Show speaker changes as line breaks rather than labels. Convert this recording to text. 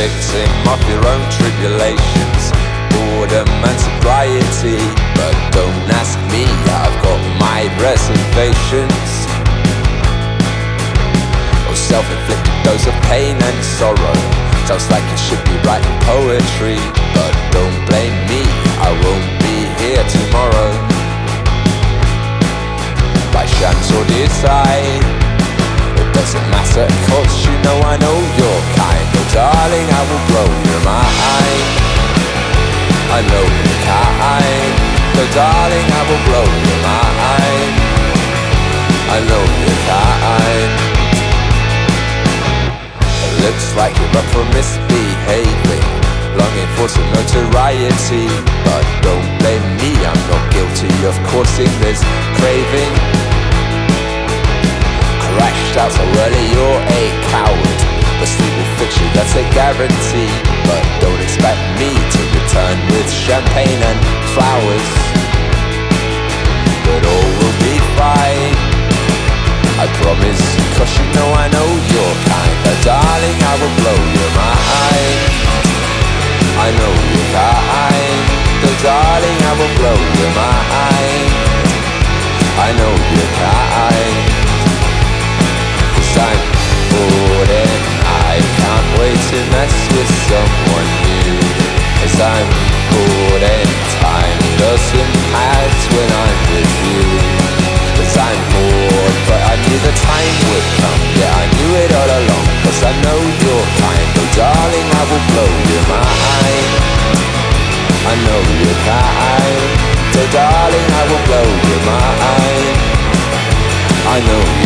victim of your own tribulations, boredom and sobriety. But don't ask me, I've got my reservations. Oh, self-inflicted dose of pain and sorrow, sounds like you should be writing poetry. But don't blame me, I won't be here tomorrow. By chance or design, it doesn't matter, cause you know I know your kind. Oh darling, I will blow your mind, I know your kind. Oh darling, I will blow your mind, I know your kind. It looks like you're up for misbehaving, longing for some notoriety. But don't blame me, I'm not guilty of causing this craving. Crashed out so early, you're a coward, but sleep will fix you, that's a guarantee. But don't expect me to return with champagne and flowers. But all will be fine, I promise, cause you know I know your kind. But darling, I will blow your mind, I know your kind. Oh darling, I will blow your mind, I know your kind. I'm bored and I can't wait to mess with someone new. Cause I'm bored and time doesn't pass when I'm with you. Cause I'm bored, but I knew the time would come. Yeah, I knew it all along, cause I know you're kind. Oh darling, I will blow your mind, I know you're kind. So darling, I will blow your mind, I know you're